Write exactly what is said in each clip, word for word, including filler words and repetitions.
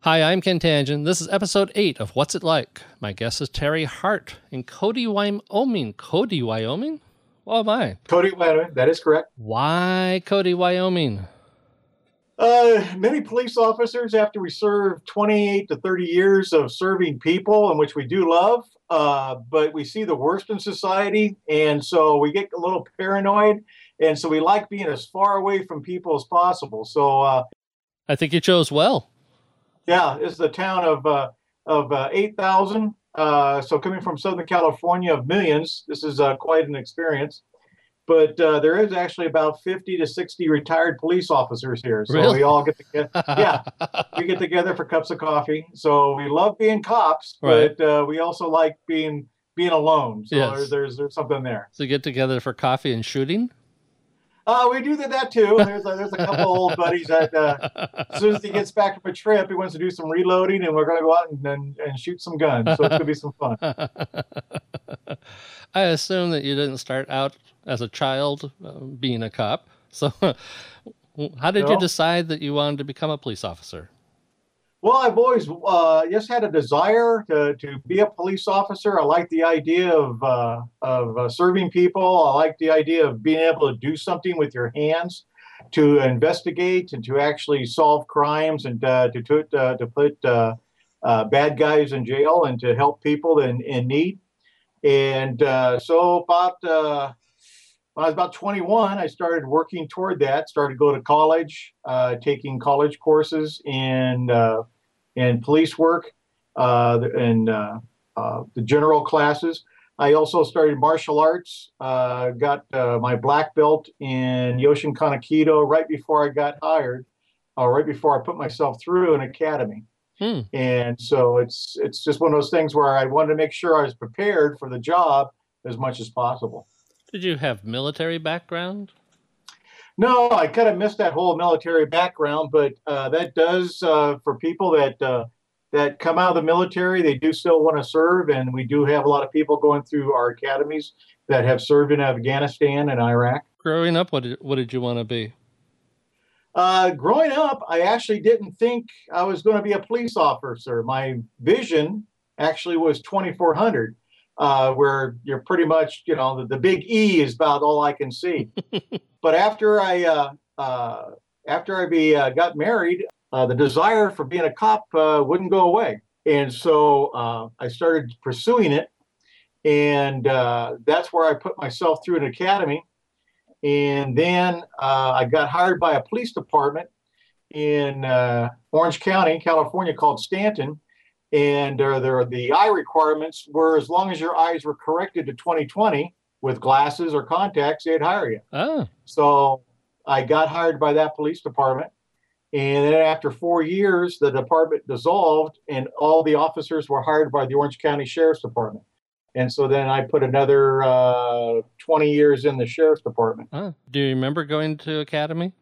Hi, I'm Ken Tangent. This is episode eight of What's It Like? My guest is Terry Hart in Cody, Wyoming. Cody, Wyoming? Oh, my. Cody, Wyoming. That is correct. Why Cody, Wyoming? Uh, many police officers, after we serve twenty-eight to thirty years of serving people, in which we do love, uh, but we see the worst in society. And so we get a little paranoid. And so we like being as far away from people as possible. So uh, I think you chose well. Yeah, it's the town of uh, of uh, eight thousand. Uh, so coming from Southern California of millions, this is uh, quite an experience. But uh, there is actually about fifty to sixty retired police officers here. So Really? we all get together. Yeah, we get together for cups of coffee. So we love being cops, Right. but uh, we also like being being alone. So Yes. there's, there's there's something there. So you get together for coffee and shooting? Uh, we do that too. There's a, there's a couple old buddies that uh, as soon as he gets back from a trip, he wants to do some reloading, and we're going to go out and, and, and shoot some guns. So it's going to be some fun. I assume that you didn't start out as a child uh, being a cop. So how did No. you decide that you wanted to become a police officer? Well, I've always uh, just had a desire to, to be a police officer. I like the idea of uh, of uh, serving people. I like the idea of being able to do something with your hands, to investigate and to actually solve crimes, and uh, to to, uh, to put uh, uh, bad guys in jail, and to help people in, in need. And uh, so about uh, when I was about twenty-one, I started working toward that. Started to go to college, uh, taking college courses in uh, in police work, uh, and uh, uh, the general classes. I also started martial arts. Uh, got uh, my black belt in Yoshin Kanaikido right before I got hired, or right before I put myself through an academy. Hmm. And so it's it's just one of those things where I wanted to make sure I was prepared for the job as much as possible. Did you have military background? No, I kind of missed that whole military background, but uh, that does uh, for people that uh, that come out of the military, they do still want to serve, and we do have a lot of people going through our academies that have served in Afghanistan and Iraq. Growing up, what did, what did you want to be? Uh, growing up, I actually didn't think I was going to be a police officer. My vision actually was twenty-four hundred. Uh, where you're pretty much, you know, the, the big E is about all I can see. But after I uh, uh, after I be uh, got married, uh, the desire for being a cop uh, wouldn't go away, and so uh, I started pursuing it, and uh, that's where I put myself through an academy, and then uh, I got hired by a police department in uh, Orange County, California, called Stanton. And uh, there, the eye requirements were as long as your eyes were corrected to twenty twenty with glasses or contacts, they'd hire you. Oh, So I got hired by that police department. And then after four years, the department dissolved and all the officers were hired by the Orange County Sheriff's Department. And so then I put another uh, twenty years in the Sheriff's Department. oh. Do you remember going to academy?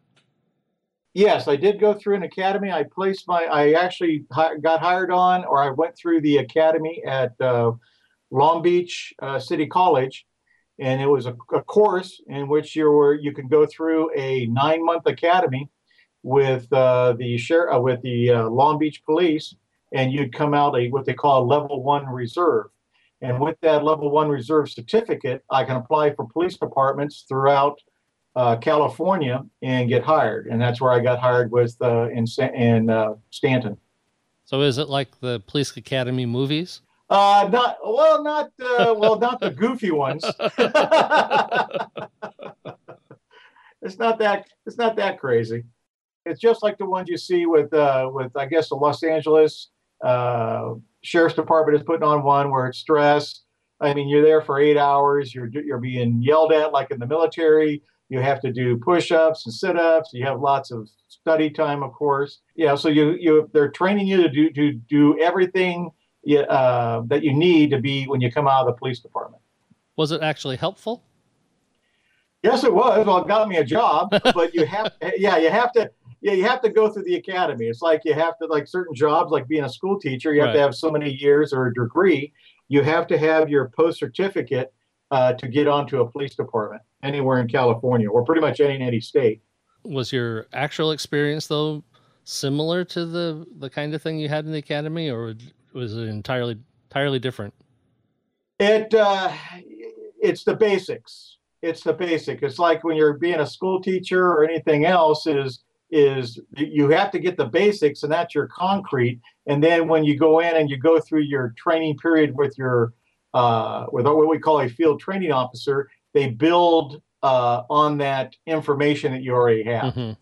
Yes, I did go through an academy. I placed my, I actually hi, got hired on, or I went through the academy at uh, Long Beach uh, City College, and it was a, a course in which you were you could go through a nine month academy with uh, the share uh, with the uh, Long Beach Police, and you'd come out a what they call a level one reserve. And with that level one reserve certificate, I can apply for police departments throughout Uh, California and get hired, and that's where I got hired with uh, in in uh, Stanton. So is it like the Police Academy movies? Uh, not well, not uh, well, not the goofy ones. It's not that it's not that crazy. It's just like the ones you see with uh, with I guess the Los Angeles uh, Sheriff's Department is putting on one where it's stress. I mean, you're there for eight hours. You're you're being yelled at like in the military. You have to do push-ups and sit-ups. You have lots of study time, of course. Yeah, so you you they're training you to do to do everything you, uh, that you need to be when you come out of the police department. Was it actually helpful? Yes, it was. Well, it got me a job, but you have yeah you have to yeah you have to go through the academy. It's like you have to like certain jobs, like being a school teacher. You have Right. to have so many years or a degree. You have to have your post certificate uh, to get onto a police department anywhere in California or pretty much any any state. Was your actual experience, though, similar to the, the kind of thing you had in the academy, or was it entirely entirely different? It uh, it's the basics. It's the basic. It's like when you're being a school teacher or anything else. Is is you have to get the basics, and that's your concrete. And then when you go in and you go through your training period with your uh, with what we call a field training officer, they build uh, on that information that you already have. Mm-hmm.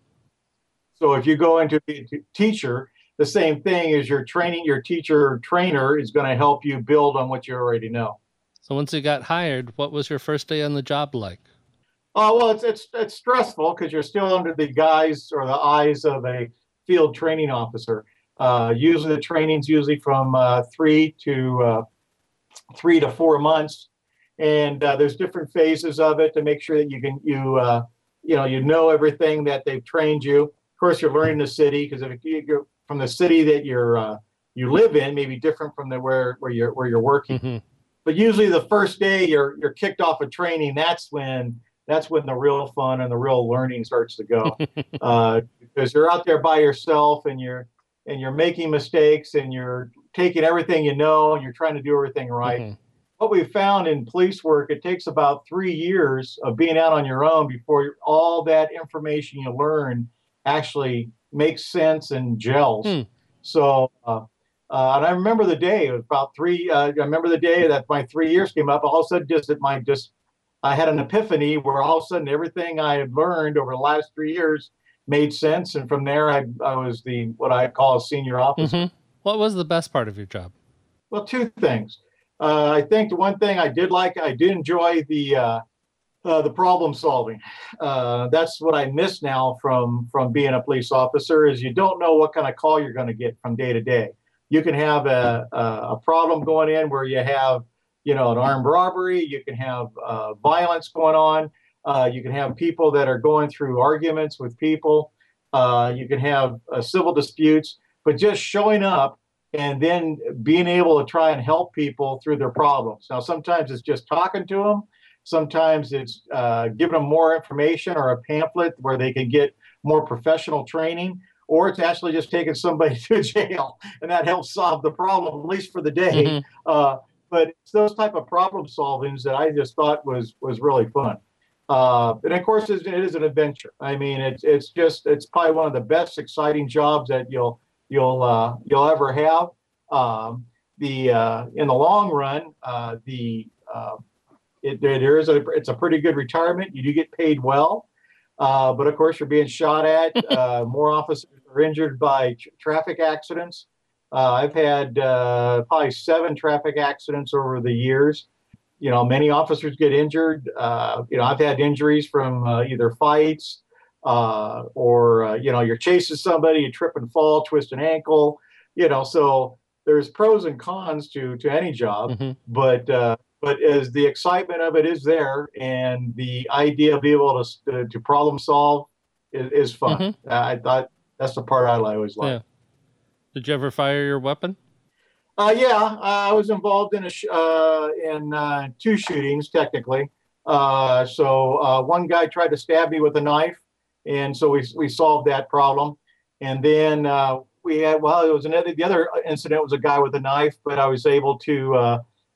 So if you go into the teacher, the same thing is your training, your teacher trainer is going to help you build on what you already know. So once you got hired, what was your first day on the job like? Oh, well, it's it's it's stressful because you're still under the guise or the eyes of a field training officer. Uh, usually, the training's usually from uh, three to uh, three to four months, and uh, there's different phases of it to make sure that you can you uh, you know you know everything that they've trained you. Of course, you're learning the city because if you're from the city that you're uh, you live in, may be different from the where where you're where you're working. Mm-hmm. But usually, the first day you're you're kicked off of training. That's when that's when the real fun and the real learning starts to go, uh, because you're out there by yourself and you're and you're making mistakes and you're taking everything you know and you're trying to do everything right. Mm-hmm. What we found in police work, it takes about three years of being out on your own before all that information you learn actually makes sense and gels. Mm. So, uh, uh, and I remember the day, it was about three, uh, I remember the day that my three years came up, all of a sudden just at my, just, I had an epiphany where all of a sudden everything I had learned over the last three years made sense. And from there, I, I was the, what I call a senior officer. Mm-hmm. What was the best part of your job? Well, two things. Uh, I think the one thing I did like, I did enjoy the, uh, uh, the problem solving. Uh, that's what I miss now from, from being a police officer is you don't know what kind of call you're going to get from day to day. You can have a, a, a problem going in where you have, you know, an armed robbery. You can have uh, violence going on. Uh, you can have people that are going through arguments with people. Uh, you can have uh, civil disputes. But just showing up and then being able to try and help people through their problems. Now, sometimes it's just talking to them. Sometimes it's uh, giving them more information or a pamphlet where they can get more professional training. Or it's actually just taking somebody to jail, and that helps solve the problem, at least for the day. Mm-hmm. Uh, but it's those type of problem solvings that I just thought was was really fun. Uh, and of course, it is an adventure. I mean, it's it's just it's probably one of the best, exciting jobs that you'll you'll uh, you'll ever have. Um, the uh, in the long run, uh, the uh, it, there is a it's a pretty good retirement. You do get paid well, uh, but of course, you're being shot at. Uh, more officers are injured by tr- traffic accidents. Uh, I've had uh, probably seven traffic accidents over the years. You know, many officers get injured. Uh, you know, I've had injuries from uh, either fights uh, or, uh, you know, you're chasing somebody, you trip and fall, twist an ankle, you know, so there's pros and cons to, to any job, mm-hmm. but, uh, but as the excitement of it is there and the idea of being able to, to, to problem solve is, is fun. Mm-hmm. I thought that's the part I always liked. Yeah. Did you ever fire your weapon? Uh, yeah, uh, I was involved in a sh- uh, in uh, two shootings, technically. Uh, so uh, one guy tried to stab me with a knife, and so we we solved that problem. And then uh, we had well, it was another the other incident was a guy with a knife, but I was able to uh,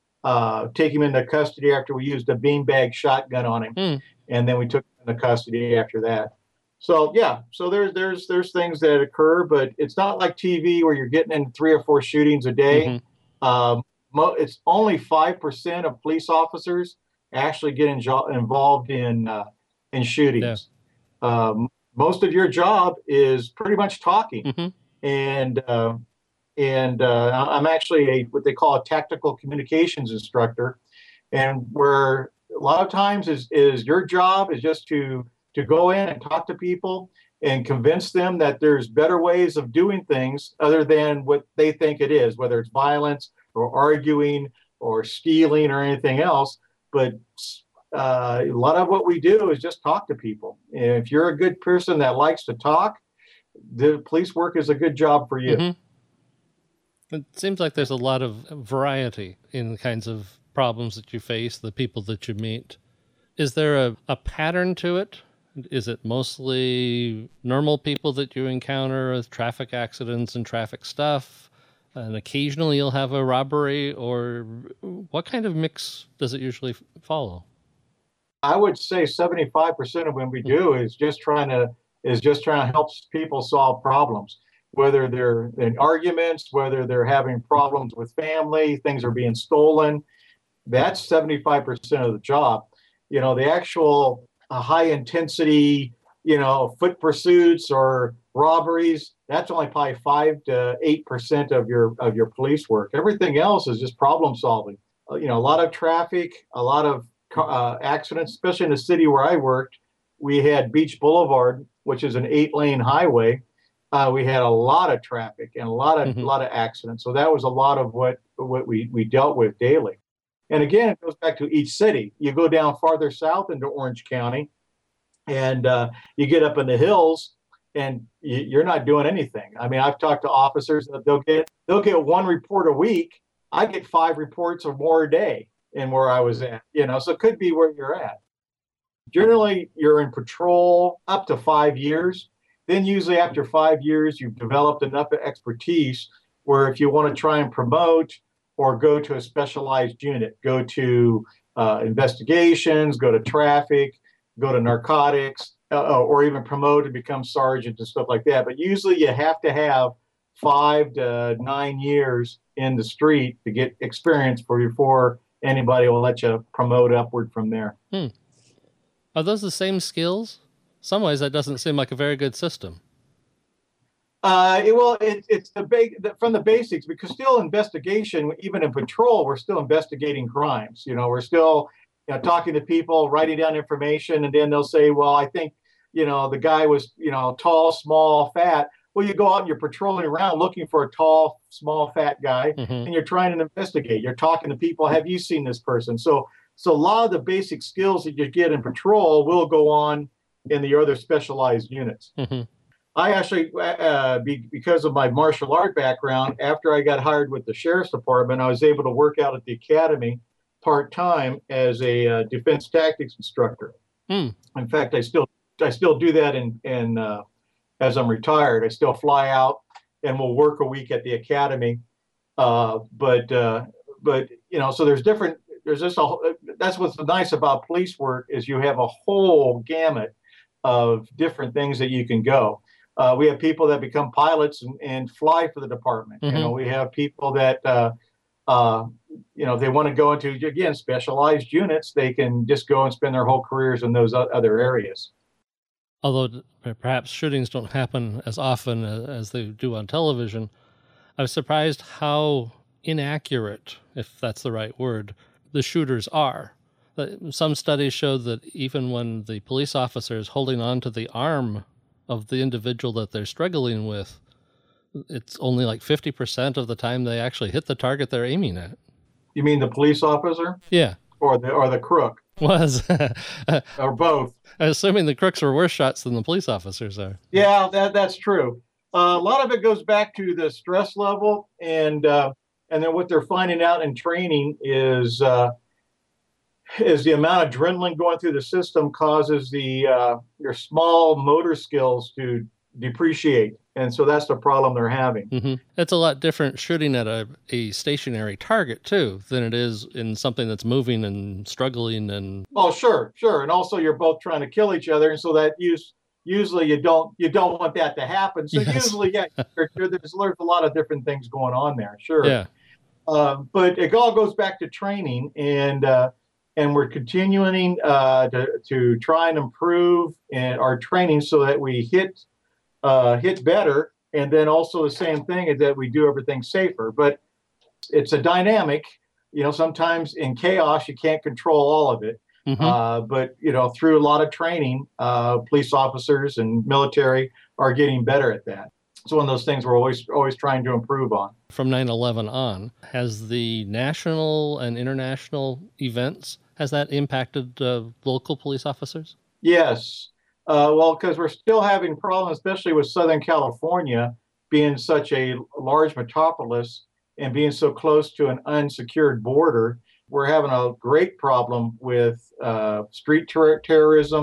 uh, take him into custody after we used a beanbag shotgun on him, mm. and then we took him into custody after that. So yeah, so there's there's there's things that occur, but it's not like T V where you're getting in three or four shootings a day. Mm-hmm. Um, mo- it's only five percent of police officers actually get injo- involved in uh, in shootings. Yeah. Um, most of your job is pretty much talking, mm-hmm. and uh, and uh, I'm actually a what they call a tactical communications instructor, and where a lot of times is is your job is just to to go in and talk to people and convince them that there's better ways of doing things other than what they think it is, whether it's violence or arguing or stealing or anything else. But uh, a lot of what we do is just talk to people. And if you're a good person that likes to talk, the police work is a good job for you. Mm-hmm. It seems like there's a lot of variety in the kinds of problems that you face, the people that you meet. Is there a, a pattern to it? Is it mostly normal people that you encounter with traffic accidents and traffic stuff? And occasionally you'll have a robbery, or what kind of mix does it usually follow? I would say seventy-five percent of what we do is just trying to is just trying to help people solve problems, whether they're in arguments, whether they're having problems with family, things are being stolen. That's seventy-five percent of the job. You know, the actual uh, high intensity, you know, foot pursuits or robberies, that's only probably five to eight percent of your of your police work. Everything else is just problem solving. Uh, you know, a lot of traffic, a lot of uh, accidents, especially in the city where I worked. We had Beach Boulevard, which is an eight lane highway. Uh, we had a lot of traffic and a lot of Mm-hmm. a lot of accidents. So that was a lot of what what we we dealt with daily. And again, it goes back to each city. You go down farther south into Orange County, and uh, you get up in the hills, and you, you're not doing anything. I mean, I've talked to officers that they'll get they'll get one report a week. I get five reports or more a day in where I was at. You know, so it could be where you're at. Generally, you're in patrol up to five years. Then, usually after five years, you've developed enough expertise where if you want to try and promote or go to a specialized unit, go to uh, investigations, go to traffic, go to narcotics, uh, or even promote and become sergeant and stuff like that. But usually you have to have five to nine years in the street to get experience before anybody will let you promote upward from there. Hmm. Are those the same skills? Some ways that doesn't seem like a very good system. Uh, it, well, it, it's the, ba- from the basics, because still investigation, even in patrol, we're still investigating crimes. You know, we're still you know, talking to people, writing down information, and then they'll say, well, I think, you know, the guy was, you know, tall, small, fat. Well, you go out and you're patrolling around looking for a tall, small, fat guy, Mm-hmm. and you're trying to investigate. You're talking to people. Have you seen this person? So, so a lot of the basic skills that you get in patrol will go on in the other specialized units. Mm-hmm. I actually, uh, be, because of my martial art background, after I got hired with the sheriff's department, I was able to work out at the academy part-time as a uh, defense tactics instructor. Mm. In fact, I still I still do that in, in uh, as I'm retired. I still fly out and will work a week at the academy. Uh, but uh, but you know, so there's different. There's just a. That's what's nice about police work is you have a whole gamut of different things that you can go. Uh, we have people that become pilots and, and fly for the department. Mm-hmm. You know, we have people that, uh, uh, you know, if they want to go into, again, specialized units, they can just go and spend their whole careers in those other areas. Although perhaps shootings don't happen as often as they do on television, I was surprised how inaccurate, if that's the right word, the shooters are. Some studies showed that even when the police officer is holding on to the arm of the individual that they're struggling with, it's only like fifty percent of the time they actually hit the target they're aiming at. You mean the police officer? Yeah. Or the or the crook? Was. Or both. I'm assuming the crooks were worse shots than the police officers are. Yeah, that that's true. Uh, a lot of it goes back to the stress level, and uh, and then what they're finding out in training is uh, is the amount of adrenaline going through the system causes the uh, your small motor skills to depreciate, and so that's the problem they're having. Mm-hmm. It's a lot different shooting at a, a stationary target too than it is in something that's moving and struggling and. Oh, sure, sure, and also you're both trying to kill each other, and so that use usually you don't you don't want that to happen. So Yes. usually, yeah, there's, there's a lot of different things going on there. Sure, Yeah. uh, but it all goes back to training, and uh, and we're continuing uh, to to try and improve in our training so that we hit uh, hit better, and then also the same thing is that we do everything safer. But it's a dynamic. You know, sometimes in chaos you can't control all of it. Mm-hmm. Uh, but, you know, through a lot of training, uh, police officers and military are getting better at that. It's one of those things we're always always trying to improve on. From nine eleven on, has the national and international events, has that impacted uh, local police officers? Yes. Uh, well, because we're still having problems, especially with Southern California being such a large metropolis and being so close to an unsecured border. We're having a great problem with uh, street ter- terrorism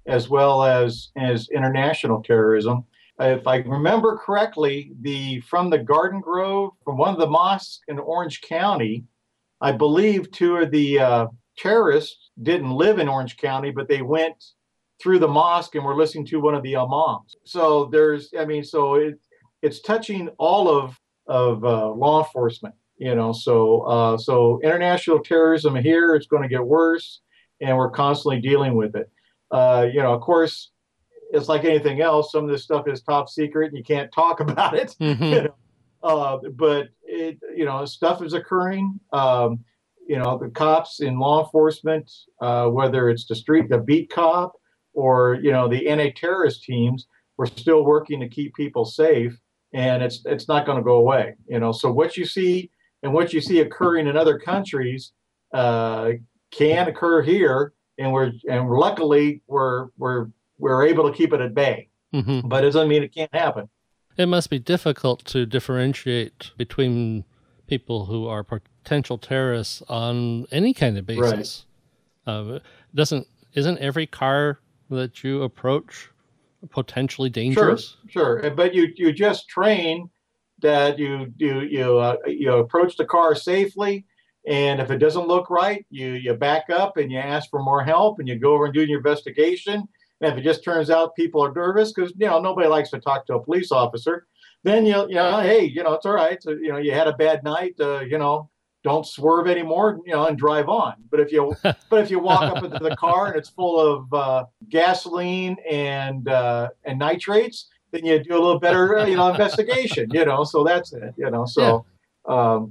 as well as as international terrorism. If I remember correctly, the from the Garden Grove, from one of the mosques in Orange County, I believe two of the uh, terrorists didn't live in Orange County, but they went through the mosque and were listening to one of the imams. So there's, I mean, so it, it's touching all of of uh, law enforcement, you know. So uh, so international terrorism here, it's going to get worse, and we're constantly dealing with it. Uh, you know, of course, it's like anything else. Some of this stuff is top secret, and you can't talk about it. Mm-hmm. You know? uh, but it, you know, stuff is occurring. Um, you know, the cops in law enforcement, uh, whether it's the street, the beat cop, or you know, the anti-terrorist teams, we're still working to keep people safe, and it's it's not going to go away. You know, so what you see and what you see occurring in other countries uh, can occur here, and we're and luckily we're we're we're able to keep it at bay. Mm-hmm. But it doesn't mean it can't happen. It must be difficult to differentiate between people who are potential terrorists on any kind of basis. Right. Uh, doesn't isn't every car that you approach potentially dangerous? Sure, sure. But you you just train that you you you uh, you approach the car safely, and if it doesn't look right, you you back up and you ask for more help, and you go over and do your investigation. And if it just turns out people are nervous, because you know nobody likes to talk to a police officer, then you you know hey you know it's all right. So, you know you had a bad night. Uh, you know don't swerve anymore. You know and drive on. But if you but if you walk up into the car and it's full of uh, gasoline and uh, and nitrates, then you do a little better you know investigation. You know so that's it. You know so. Yeah. Um,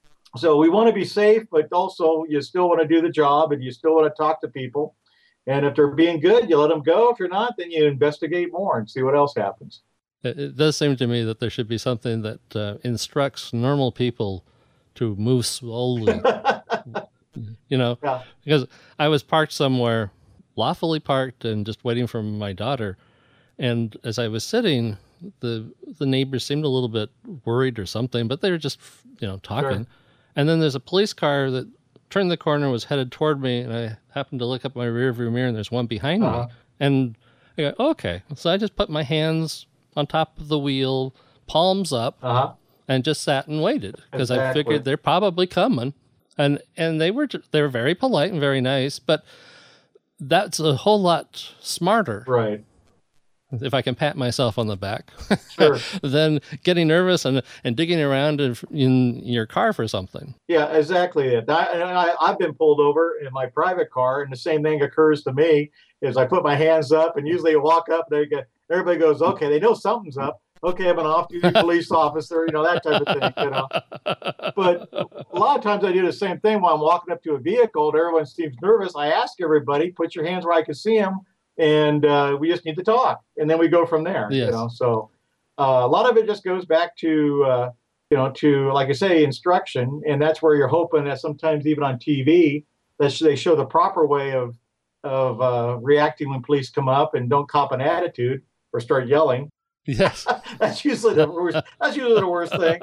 so we want to be safe, but also you still want to do the job, and you still want to talk to people. And if they're being good, you let them go. If you're not, then you investigate more and see what else happens. It, it does seem to me that there should be something that uh, instructs normal people to move slowly. you know, yeah. Because I was parked somewhere, lawfully parked, and just waiting for my daughter. And as I was sitting, the the neighbors seemed a little bit worried or something, but they were just, you know, talking. Sure. And then there's a police car that turned the corner, was headed toward me, and I happened to look up my rearview mirror, and there's one behind uh-huh. me. And I go, oh, okay. So I just put my hands on top of the wheel, palms up, uh-huh. and just sat and waited because exactly. I figured they're probably coming. And and they were they were very polite and very nice, but that's a whole lot smarter. Right. If I can pat myself on the back, sure. Then getting nervous and and digging around in, in your car for something. Yeah, exactly. It. I, I, I've been pulled over in my private car, and the same thing occurs to me. Is I put my hands up, and usually I walk up, and they get, everybody goes, "Okay, they know something's up." Okay, I'm an off-duty police officer, you know that type of thing. You know, but a lot of times I do the same thing when I'm walking up to a vehicle, and everyone seems nervous. I ask everybody, "Put your hands where I can see them." And uh, we just need to talk, and then we go from there. Yes. You know, so uh, a lot of it just goes back to uh, you know to like I say, instruction, and that's where you're hoping that sometimes even on T V that they show the proper way of of uh, reacting when police come up, and don't cop an attitude or start yelling. Yes, that's usually the worst. That's usually the worst thing.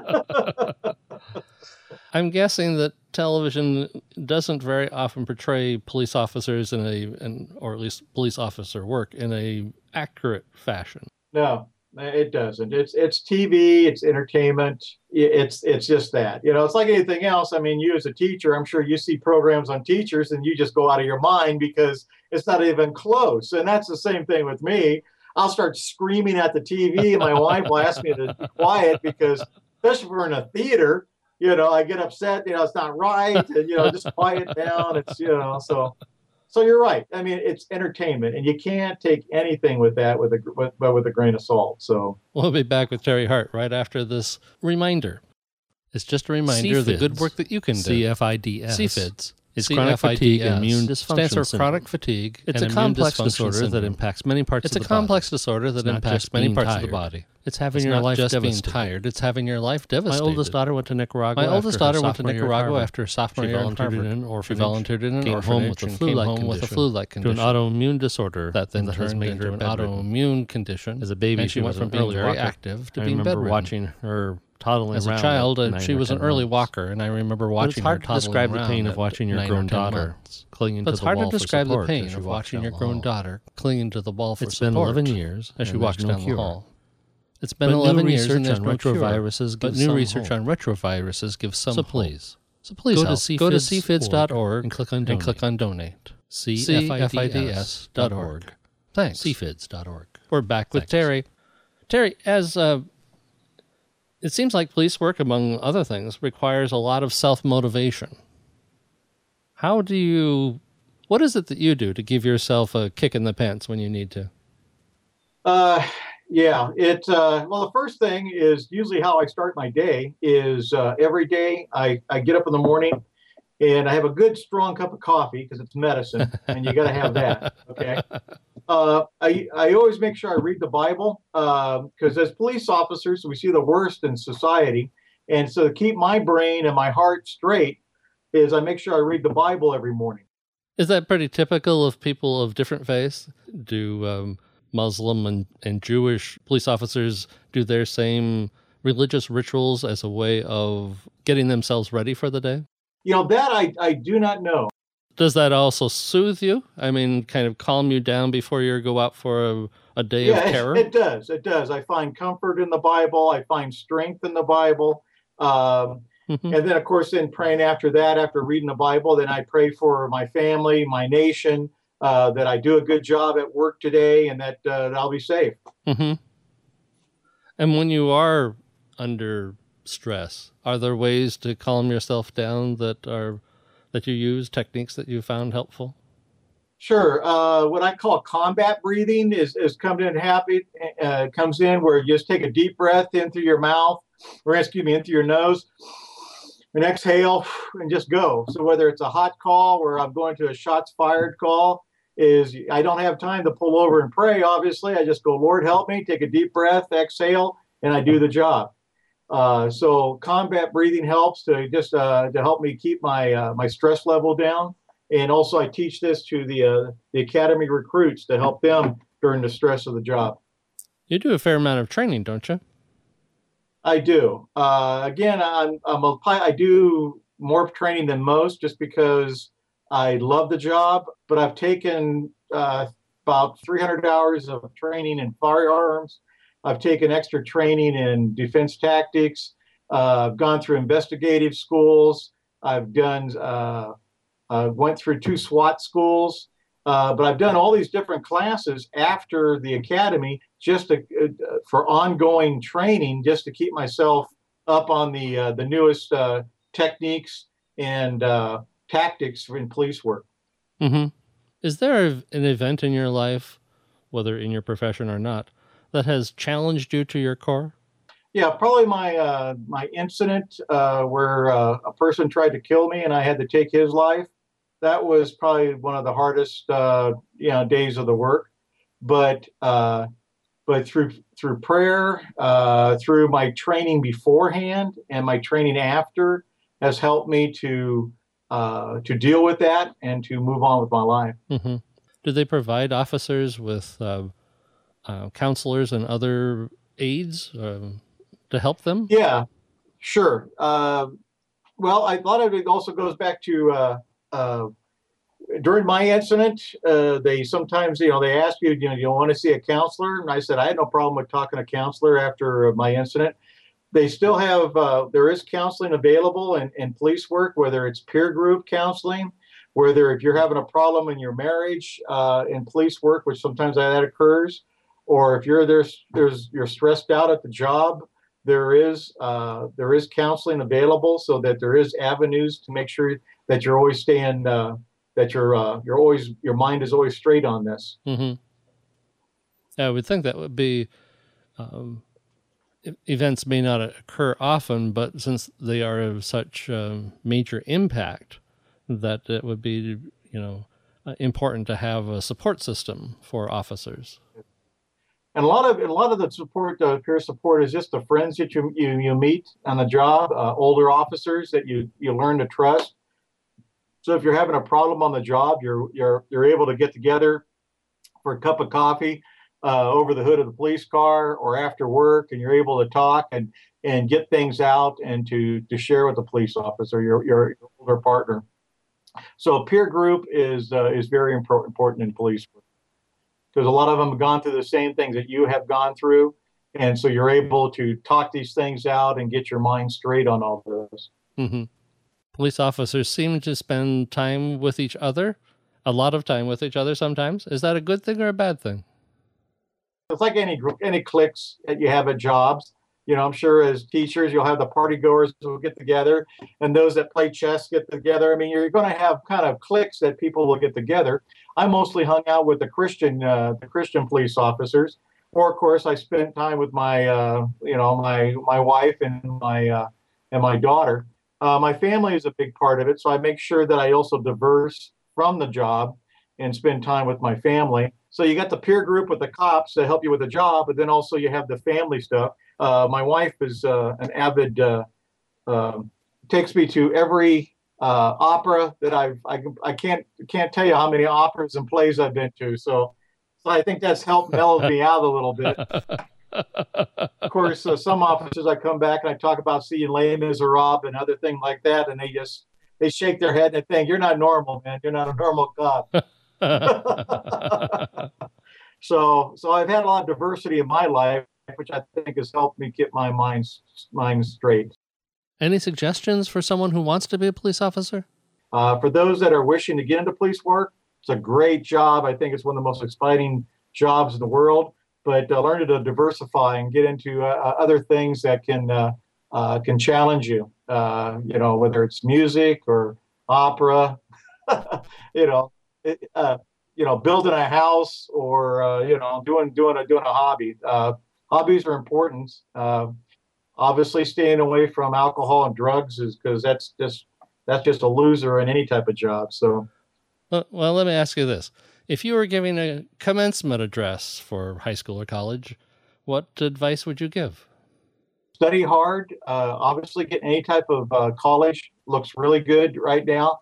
I'm guessing that television doesn't very often portray police officers in a, in, or at least police officer work in a accurate fashion. No, it doesn't. It's it's T V, it's entertainment. It's it's just that. You know, it's like anything else. I mean, you as a teacher, I'm sure you see programs on teachers, and you just go out of your mind because it's not even close. And that's the same thing with me. I'll start screaming at the T V, and my wife will ask me to be quiet because, especially if we're in a theater, you know, I get upset, you know, it's not right, and, you know, just quiet down. It's, you know, so, so you're right. I mean, it's entertainment, and you can't take anything with that with a, with, with a grain of salt. So we'll be back with Terry Hart right after this reminder. It's just a reminder of the good work that you can do. C F I D S. C F I D S. It's chronic fatigue and immune dysfunction. Stands for chronic fatigue. It's and a complex disorder syndrome. that impacts many parts it's of the body. It's a complex disorder that it's impacts many parts tired. of the body. It's having It's your not life just being devastated. tired. It's having your life devastated. My oldest daughter went to Nicaragua. My oldest after daughter her went to sophomore year at Nicaragua Harvard. after sophomore She year at volunteered in Harvard. an She orphanage. volunteered in an Came home orphanage with a and flu-like came home with a condition. flu-like To an condition. autoimmune disorder that then that has turned made into her an bedridden. autoimmune condition. As a baby, and she she went was from an being early very walker. active to I being remember bedridden. watching her toddling As a around child, at uh, nine she or was an ten early months. walker, and I remember But watching it's hard her to toddling describe the around pain at of watching your nine grown or ten daughter months. clinging But to it's the hard to wall for describe the support pain as she of walks watching down your the grown hall. daughter clinging to the wall for It's support. been eleven years as she and walks there's no down the cure. hall. It's been But new eleven years research and there's on no cure. retroviruses But gives new some research hope. on retroviruses gives some So hope. please, So please go to help. c Go to fids c fids dot org and click on and donate. click on donate. C C F F I I D D S S dot dot org. org. Thanks. c fids dot org. We're back with Thanks. Terry. Terry, as uh, it seems like police work, among other things, requires a lot of self-motivation. How do you, what is it that you do to give yourself a kick in the pants when you need to? Uh, yeah, it, uh, well, the first thing is usually how I start my day is uh, every day I, I get up in the morning and I have a good strong cup of coffee because it's medicine and you got to have that. Okay. Uh, I, I always make sure I read the Bible because uh, as police officers, we see the worst in society. And so to keep my brain and my heart straight is I make sure I read the Bible every morning. Is that pretty typical of people of different faiths? Do um, Muslim and, and Jewish police officers do their same religious rituals as a way of getting themselves ready for the day? You know, that I, I do not know. Does that also soothe you? I mean, kind of calm you down before you go out for a, a day yeah, of terror? It, it does. It does. I find comfort in the Bible. I find strength in the Bible. Um, Mm-hmm. And then, of course, then praying after that, after reading the Bible, then I pray for my family, my nation, uh, that I do a good job at work today and that, uh, that I'll be safe. Mm-hmm. And when you are under stress, are there ways to calm yourself down that are that you use, techniques that you found helpful? Sure. Uh, what I call combat breathing is, is comes in happy, uh, comes in where you just take a deep breath in through your mouth, or excuse me, in through your nose. And exhale and just go. So whether it's a hot call where I'm going to a shots fired call, is I don't have time to pull over and pray, obviously. I just go, Lord, help me, take a deep breath, exhale, and I do the job. Uh, so combat breathing helps to just uh, to help me keep my uh, my stress level down. And also I teach this to the uh, the academy recruits to help them during the stress of the job. You do a fair amount of training, don't you? I do. Uh, again, I'm, I'm a, I do more training than most just because I love the job, but I've taken uh, about three hundred hours of training in firearms. I've taken extra training in defense tactics. Uh, I've gone through investigative schools. I've done, uh, uh, went through two SWAT schools. Uh, but I've done all these different classes after the academy just to, uh, for ongoing training, just to keep myself up on the uh, the newest uh, techniques and uh, tactics in police work. Mm-hmm. Is there an event in your life, whether in your profession or not, that has challenged you to your core? Yeah, probably my uh, my incident uh, where uh, a person tried to kill me and I had to take his life. That was probably one of the hardest, uh, you know, days of the work. But uh, but through through prayer, uh, through my training beforehand and my training after, has helped me to uh, to deal with that and to move on with my life. Mm-hmm. Do they provide officers with uh, uh, counselors and other aides uh, to help them? Yeah, sure. Uh, well, I thought it also goes back to. Uh, Uh, during my incident, uh, they sometimes, you know, they ask you, you know, you want to see a counselor? And I said, I had no problem with talking to a counselor after my incident. They still have, uh, there is counseling available in, in police work, whether it's peer group counseling, whether if you're having a problem in your marriage uh, in police work, which sometimes that occurs, or if you're there's, there's you're stressed out at the job, there is uh, there is counseling available so that there is avenues to make sure that you're always staying, uh, that you're, uh, you're always, your mind is always straight on this. Mm-hmm. I would think that would be, um, events may not occur often, but since they are of such um, major impact, that it would be, you know, uh, important to have a support system for officers. And a lot of a lot of the support, uh, peer support, is just the friends that you you, you meet on the job, uh, older officers that you you learn to trust. So if you're having a problem on the job, you're you're you're able to get together for a cup of coffee uh, over the hood of the police car or after work, and you're able to talk and and get things out and to to share with the police officer, your your older partner. So a peer group is uh, is very important important in police work, because a lot of them have gone through the same things that you have gone through. And so you're able to talk these things out and get your mind straight on all this. Mm-hmm. Police officers seem to spend time with each other, a lot of time with each other sometimes. Is that a good thing or a bad thing? It's like any group, any cliques that you have at jobs. You know, I'm sure as teachers, you'll have the party goers who get together, and those that play chess get together. I mean, you're going to have kind of cliques that people will get together. I mostly hung out with the Christian, uh, the Christian police officers, or of course, I spent time with my, uh, you know, my my wife and my uh, and my daughter. Uh, my family is a big part of it, so I make sure that I also diverse from the job and spend time with my family. So you got the peer group with the cops that help you with the job, but then also you have the family stuff. Uh, my wife is uh, an avid, uh, uh, takes me to every uh, opera that I've, I, I can't can't tell you how many operas and plays I've been to. So, so I think that's helped mellow me out a little bit. Of course, uh, some officers, I come back and I talk about seeing Les Miserables and other things like that, and they just they shake their head and they think, "You're not normal, man. You're not a normal cop." so, so I've had a lot of diversity in my life, which I think has helped me get my mind mind straight. Any suggestions for someone who wants to be a police officer? Uh, for those that are wishing to get into police work, it's a great job. I think it's one of the most exciting jobs in the world. But uh, learn to diversify and get into uh, other things that can uh, uh, can challenge you. Uh, you know, whether it's music or opera, you know, it, uh, you know, building a house or uh, you know, doing doing a doing a hobby. Uh, hobbies are important. Uh, obviously, staying away from alcohol and drugs is because that's just that's just a loser in any type of job. So, well, well, let me ask you this. If you were giving a commencement address for high school or college, what advice would you give? Study hard. Uh, obviously, getting any type of uh, college looks really good right now.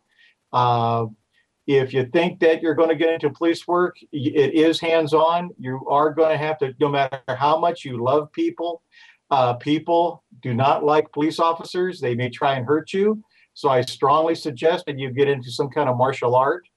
Uh, if you think that you're going to get into police work, it is hands-on. You are going to have to, no matter how much you love people, uh, people do not like police officers. They may try and hurt you. So I strongly suggest that you get into some kind of martial art.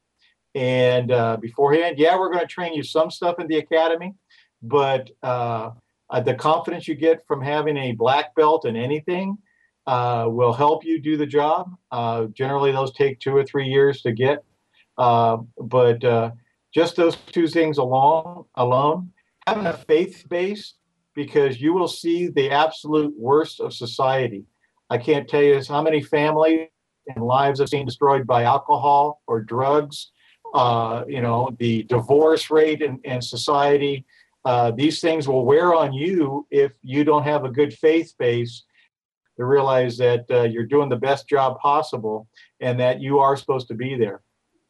And uh, beforehand, yeah, we're going to train you some stuff in the academy, but uh, uh, the confidence you get from having a black belt in anything uh, will help you do the job. Uh, generally, those take two or three years to get, uh, but uh, just those two things alone, alone, having a faith base, because you will see the absolute worst of society. I can't tell you how many families and lives have been destroyed by alcohol or drugs. Uh, you know, the divorce rate in, in society, uh, these things will wear on you if you don't have a good faith base to realize that uh, you're doing the best job possible and that you are supposed to be there.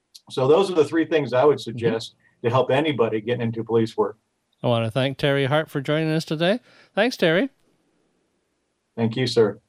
So those are the three things I would suggest mm-hmm. to help anybody get into police work. I want to thank Terry Hart for joining us today. Thanks, Terry. Thank you, sir.